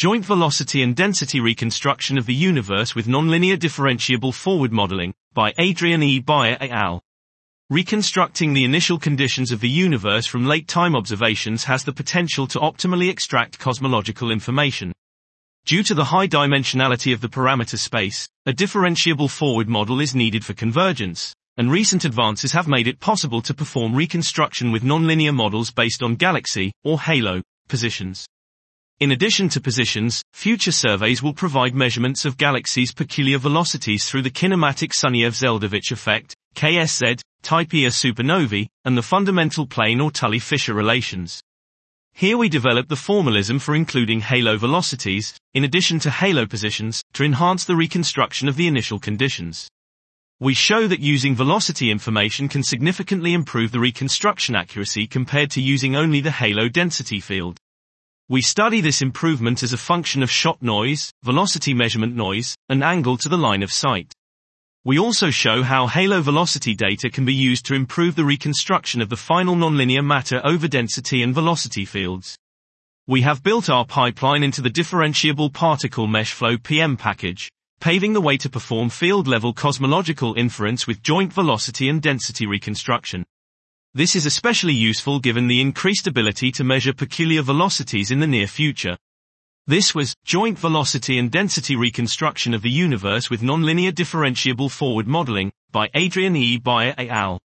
Joint Velocity and Density Reconstruction of the Universe with Nonlinear Differentiable Forward Modeling, by Adrian E. Beyer et al. Reconstructing the initial conditions of the universe from late-time observations has the potential to optimally extract cosmological information. Due to the high dimensionality of the parameter space, a differentiable forward model is needed for convergence, and recent advances have made it possible to perform reconstruction with nonlinear models based on galaxy, or halo, positions. In addition to positions, future surveys will provide measurements of galaxies' peculiar velocities through the kinematic Sunyaev-Zeldovich effect, KSZ, type Ia supernovae, and the fundamental plane or Tully-Fisher relations. Here we develop the formalism for including halo velocities, in addition to halo positions, to enhance the reconstruction of the initial conditions. We show that using velocity information can significantly improve the reconstruction accuracy compared to using only the halo density field. We study this improvement as a function of shot noise, velocity measurement noise, and angle to the line of sight. We also show how halo velocity data can be used to improve the reconstruction of the final nonlinear matter over density and velocity fields. We have built our pipeline into the differentiable particle meshflow PM package, paving the way to perform field-level cosmological inference with joint velocity and density reconstruction. This is especially useful given the increased ability to measure peculiar velocities in the near future. This was Joint Velocity and Density Reconstruction of the Universe with Nonlinear Differentiable Forward Modeling, by Adrian E. Beyer et al.